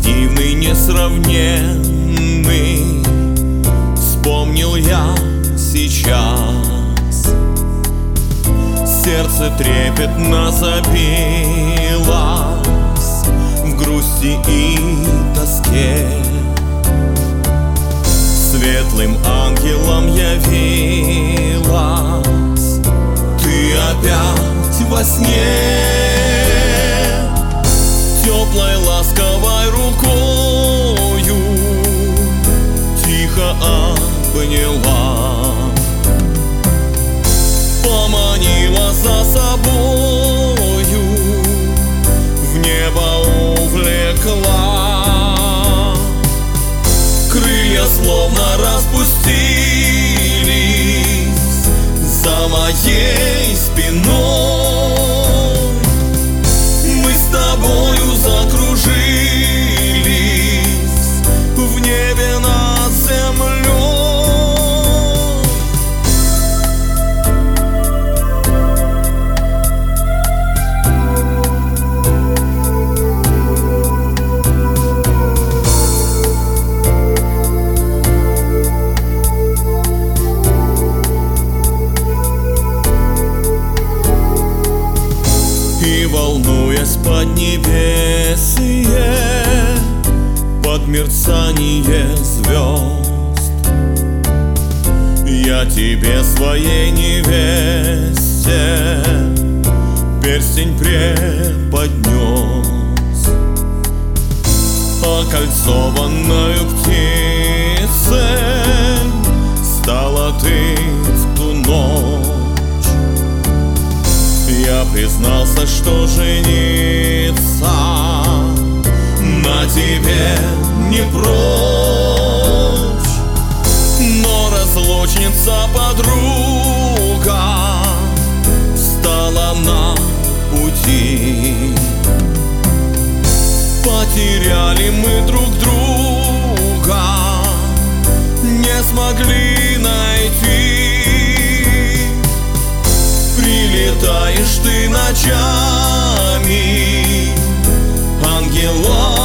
дивный, несравненный, вспомнил я сейчас. Сердце трепетно забилось в грусти и тоске. Светлым ангелом явилась ты опять во сне. Теплой ласковой рукою тихо обняла, поманила за собою, в небо увлекла. Крылья словно распустились за моей спиной. Мы с тобою закружились в небе над землей. И волнуясь поднебесье, под мерцание звезд, я тебе, своей невесте, перстень преподнес. Окольцованною птицей стала ты в ту ночь. Я признался, что жениться на тебе не прочь, но разлучница подруга встала на пути. Потеряли мы друг друга, не смогли найти. Прилетаешь ты ночами, ангелом